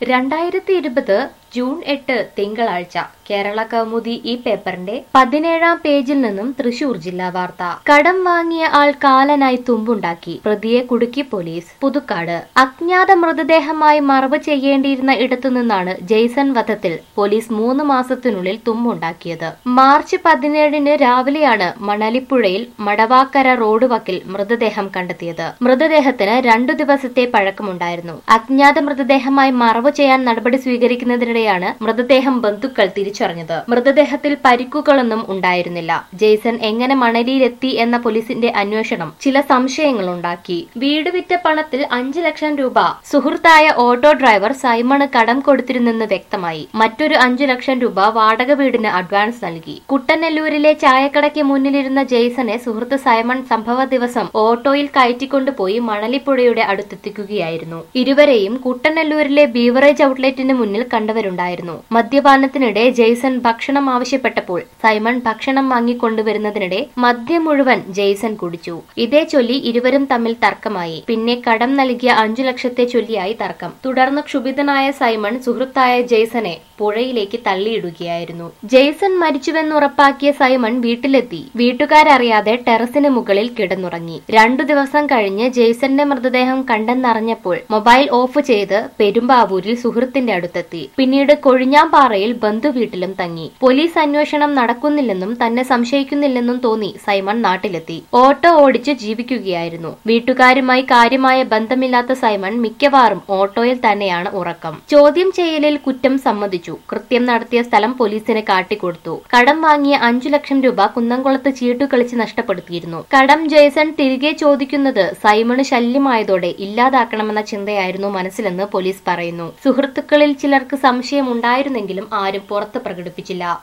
2020 June 8 തിങ്കളാഴ്ച കേരള കൗമുദി ഈ പേപ്പറിന്റെ 17-ാം പേജിൽ നിന്നും തൃശൂർ ജില്ലാ വാർത്ത. കടം വാങ്ങിയ ആൾ കാലനായി തുമ്പുണ്ടാക്കി, പ്രതിയെ കുടുക്കി പോലീസ്. പുതുക്കാട് അജ്ഞാത മൃതദേഹമായി മറവ് ചെയ്യേണ്ടിയിരുന്ന ഇടത്തുനിന്നാണ് ജെയ്സൺ വധത്തിൽ പോലീസ് 3 മാസത്തിനുള്ളിൽ തുമ്പുണ്ടാക്കിയത്. മാർച്ച് 17-ന് രാവിലെയാണ് മണലിപ്പുഴയിൽ മടവാക്കര റോഡ് വക്കിൽ മൃതദേഹം കണ്ടെത്തിയത്. മൃതദേഹത്തിന് 2 ദിവസത്തെ പഴക്കമുണ്ടായിരുന്നു. അജ്ഞാത മൃതദേഹമായി മറവ് ചെയ്യാൻ നടപടി സ്വീകരിക്കുന്നതിനിടെ മൃതദേഹം ബന്ധുക്കൾ തിരിച്ചറിഞ്ഞത്. മൃതദേഹത്തിൽ പരിക്കുകളൊന്നും ഉണ്ടായിരുന്നില്ല. ജെയ്സൺ എങ്ങനെ മണലിയിലെത്തി എന്ന പോലീസിന്റെ അന്വേഷണം ചില സംശയങ്ങളുണ്ടാക്കി. വീട് വിറ്റ പണത്തിൽ 5 ലക്ഷം രൂപ സുഹൃത്തായ ഓട്ടോ ഡ്രൈവർ സൈമണ് കടം കൊടുത്തിരുന്നെന്ന് വ്യക്തമായി. മറ്റൊരു 5 ലക്ഷം രൂപ വാടക വീടിന് അഡ്വാൻസ് നൽകി. കുട്ടനെല്ലൂരിലെ ചായക്കടയ്ക്ക് മുന്നിലിരുന്ന ജെയ്സനെ സുഹൃത്ത് സൈമൺ സംഭവ ദിവസം ഓട്ടോയിൽ കയറ്റിക്കൊണ്ടുപോയി മണലിപ്പുഴയുടെ അടുത്തെത്തിക്കുകയായിരുന്നു. ഇരുവരെയും കുട്ടനെല്ലൂരിലെ ബീവറേജ് ഔട്ട്ലെറ്റിന് മുന്നിൽ കണ്ടവരുണ്ടായിരുന്നു. മദ്യപാനത്തിനിടെ ജെയ്സൺ ഭക്ഷണം ആവശ്യപ്പെട്ടപ്പോൾ സൈമൺ ഭക്ഷണം വാങ്ങിക്കൊണ്ടുവരുന്നതിനിടെ മദ്യം മുഴുവൻ ജെയ്സൺ കുടിച്ചു. ഇതേ ചൊല്ലി ഇരുവരും തമ്മിൽ തർക്കമായി. പിന്നെ കടം നൽകിയ 5 ലക്ഷത്തെ ചൊല്ലിയായി തർക്കം. തുടർന്ന് ക്ഷുഭിതനായ സൈമൺ സുഹൃത്തായ ജെയ്സനെ പുഴയിലേക്ക് തള്ളിയിടുകയായിരുന്നു. ജെയ്സൺ മരിച്ചുവെന്നുറപ്പാക്കിയ സൈമൺ വീട്ടിലെത്തി. വീട്ടുകാരറിയാതെ ടെറസിന് മുകളിൽ കിടന്നുറങ്ങി. 2 ദിവസം കഴിഞ്ഞ് ജെയ്സന്റെ മൃതദേഹം കണ്ടെന്നറിഞ്ഞപ്പോൾ മൊബൈൽ ഓഫ് ചെയ്ത് പെരുമ്പാവൂരിൽ സുഹൃത്തിന്റെ അടുത്തെത്തി. പിന്നീട് കൊഴിഞ്ഞാമ്പാറയിൽ ബന്ധുവീട്ടിലും തങ്ങി. പോലീസ് അന്വേഷണം നടക്കുന്നില്ലെന്നും തന്നെ സംശയിക്കുന്നില്ലെന്നും തോന്നി സൈമൺ നാട്ടിലെത്തി. ഓട്ടോ ഓടിച്ച് ജീവിക്കുകയായിരുന്നു. വീട്ടുകാരുമായി കാര്യമായ ബന്ധമില്ലാത്ത സൈമൺ മിക്കവാറും ഓട്ടോയിൽ തന്നെയാണ് ഉറക്കം. ചോദ്യം ചെയ്യലിൽ കുറ്റം സമ്മതിച്ചു. കൃത്യം നടത്തിയ സ്ഥലം പോലീസിന് കാട്ടിക്കൊടുത്തു. കടം വാങ്ങിയ 5 ലക്ഷം രൂപ കുന്നംകുളത്ത് ചീട്ടുകളിച്ച് നഷ്ടപ്പെടുത്തിയിരുന്നു. കടം ജെയ്സൺ തിരികെ ചോദിക്കുന്നത് സൈമണ് ശല്യമായതോടെ ഇല്ലാതാക്കണമെന്ന ചിന്തയായിരുന്നു മനസ്സിലെന്ന് പോലീസ് പറയുന്നു. സുഹൃത്തുക്കളിൽ ചിലർക്ക് സംശയമുണ്ടായിരുന്നെങ്കിലും ആരും പുറത്ത് പ്രകടിപ്പിച്ചില്ല.